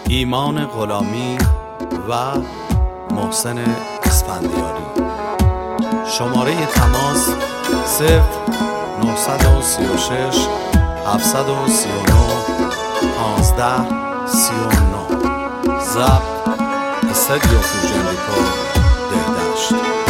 ایمان غلامی و محسن اسفندیاری. شماره تماس 0936 739 1539. ضبط استودیو فوجندیکو بهداشت.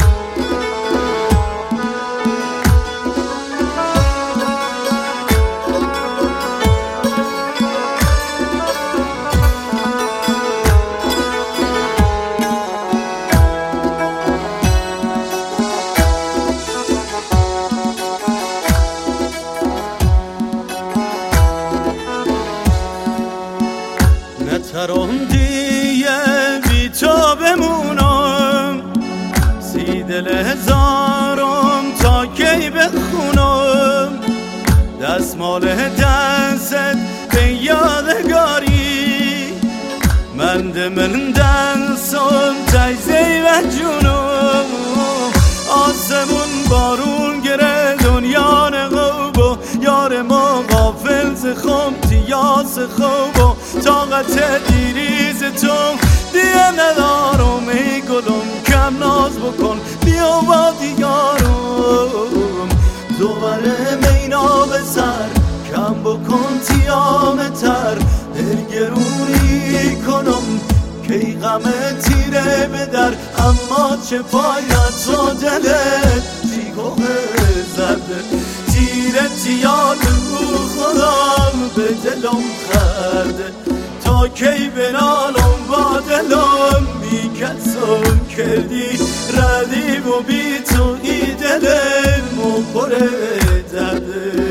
تراندیه بی تو بمونم، سی دل هزارم تا کی بخونم، دستمال دستت به یادگاری، من دستم تجزی و جونم، آسمون بارون گره دنیا نقوب و یار ما غافل زخم تیاس خوب و طاقت دیریز تو دیگه ندارم. ای گلم کم ناز بکن بیا با دیارم، دوباره مینا به سر کم بکن تیام تر، دلگرونی کنم کی غم تیره به در، اما چه پایت تو دلت جیگوه زده تیره تیاد رو خودم به دلم خرده، تا کی بنالم با دلم بی کسم کردی ردی و بی تو ای دلم مخوره درده.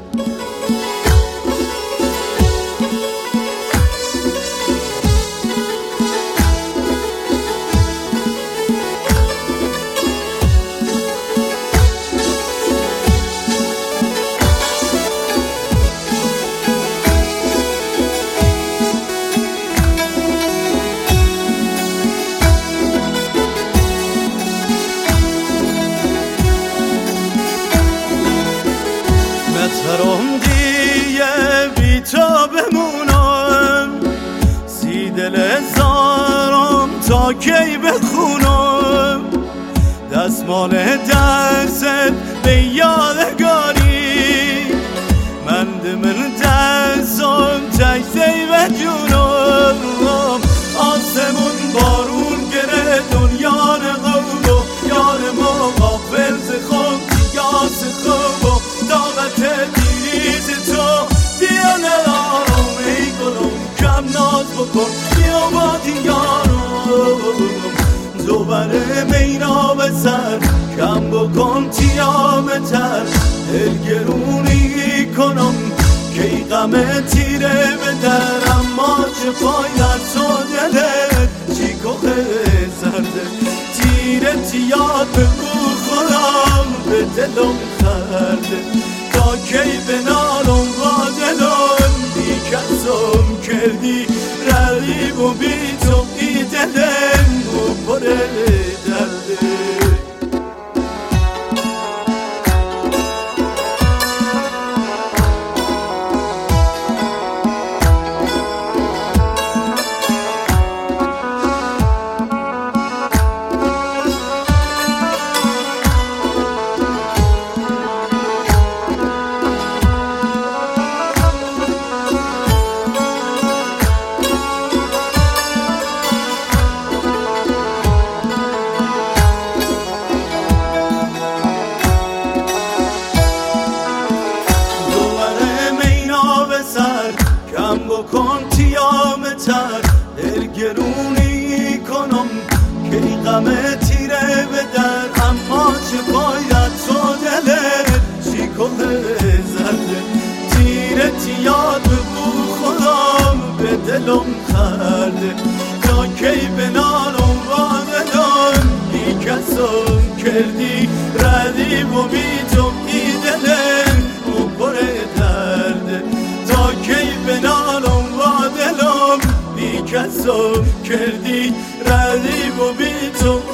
تراندیه بی تو بمونم، سی دل هزارم تا کی بخونم، دستمال دستت به یادگاری، من دستم تجزی و جونم، آسمون بارون گره دنیا نقوب و یار ما غافل زخم تیاس خوب و طاقت دیریز تو بیا ندارم. ای گلم کم ناز بکن بیا با دیارم، دوباره مینا به سر کم بکن تیام تر، دلگرونی کنم کی غم تیره به در، اما چه پایت تو دلت چی کوه زرده تیره تیاد به رو خودم به دلم خرده، تا کی بنالم با دلم بی کسم کردی رقیب و بی تو ای دلم مخوره درده. کم بکن تیام تر، دلگرونی کنم کی غم تیره به در، اما چه باید تو دلت چی کوه زرده تیره تیاد به بو خودم به دلم خرده، تا کی بنالم با دلم بی کسم کردی ردی و بی تو ای دلم مخوره درده، تا کی بنالم با دلم بی کسم کردی ردی و بی تو